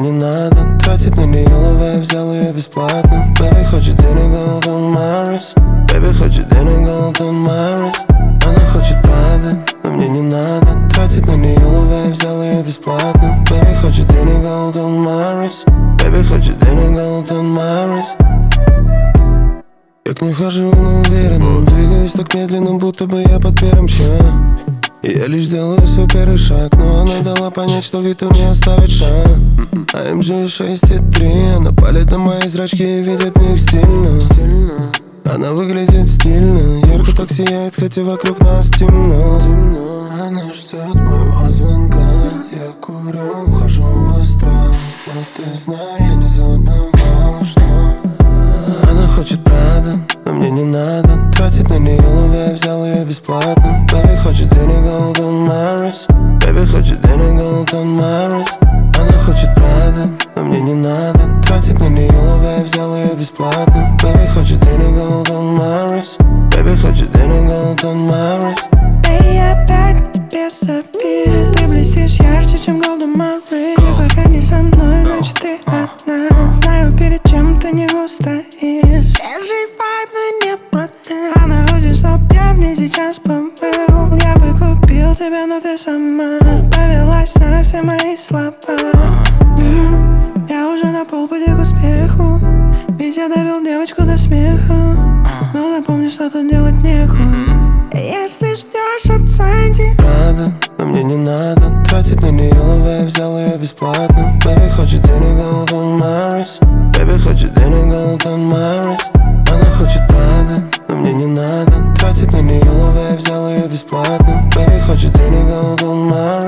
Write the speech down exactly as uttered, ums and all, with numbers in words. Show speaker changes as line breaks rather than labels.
не надо тратить на нее лавэ, взял ее бесплатно. Baby хочет денег, gold on my wrist. Baby хочет денег, gold on my wrist. Она хочет Prada, но мне не надо тратить на нее лавэ, взял ее бесплатно. Baby хочет денег, gold on my wrist. Baby хочет денег, gold on my wrist. Я к ней вхожу, но уверенно двигаюсь так медленно, будто бы я под первым чаем. И я лишь делаю свой первый шаг, но она дала понять, что вид у нее оставит шанс. А эм джи шесть и три, она палит на мои зрачки и видит в них стильно. Она выглядит стильно, ярко так сияет, хотя вокруг нас темно. Она ждет моего звонка, я курю, ухожу в астрал. Но ты знай, я не забывал, что она хочет Prada, но мне не надо тратить на нее лавэ, взял ее бесплатно. Baby хочет денег, gold on my wrist. Baby хочет денег, gold on my wrist. Она хочет Prada, но мне не надо тратить на нее лавэ, взял ее бесплатно. Baby хочет денег, gold on my wrist. Baby хочет денег, gold on my wrist.
Эй, я опять на тебе забил. Ты блестишь ярче, чем gold on my wrist. Пока не со мной, значит ты одна. Знаю, перед чем ты не устоишь. Свежий вайб, но не против. Она хочет, чтоб я в ней сейчас побыл. Я бы купил тебя, но ты сама повелась на все мои слова. М-м, я уже на полпути к успеху, ведь я довел девочку до смеха. Но запомни, что тут делать нехуй. Если ждешь, оценки
Prada, но мне не надо тратить на нее лавэ, взял ее бесплатно. Baby хочет денег, gold on my wrist. Baby хочет денег, gold on my wrist. Она хочет Prada, но мне не надо тратить на нее лавэ, взял ее бесплатно. Baby хочет денег, gold on my wrist.